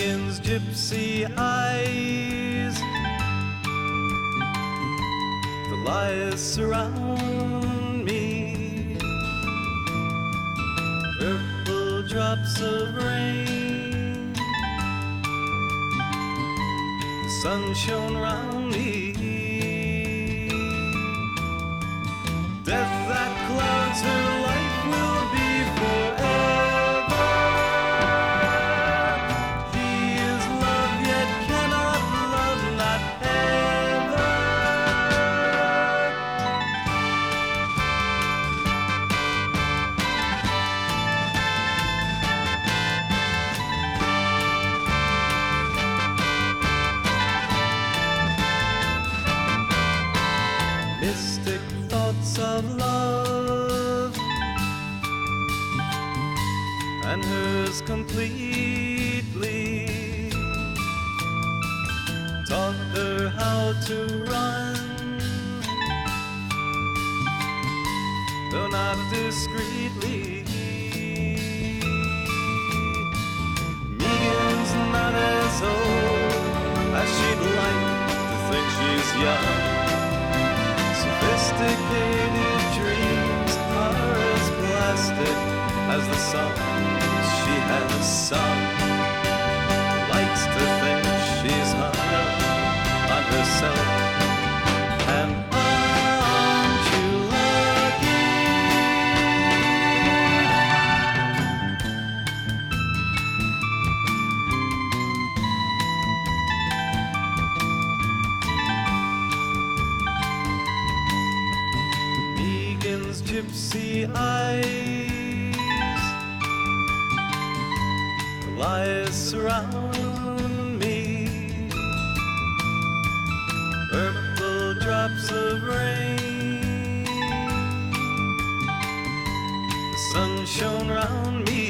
Megan's gypsy eyes, the lies surround me. Purple drops of rain, the sun shone round me. Death that clouds her life will be forever. She is love yet cannot love, not ever. Mystic thoughts of love, and hers completely, taught her how to run, though not discreetly. Megan's not as old as she'd like to think she's young. Sophisticated dreams are as plastic as the songs she has sung. Likes to think she's hung up on herself. And aren't you lucky? Megan's gypsy eyes, the lies surround me. Purple drops of rain, the sun shone round me.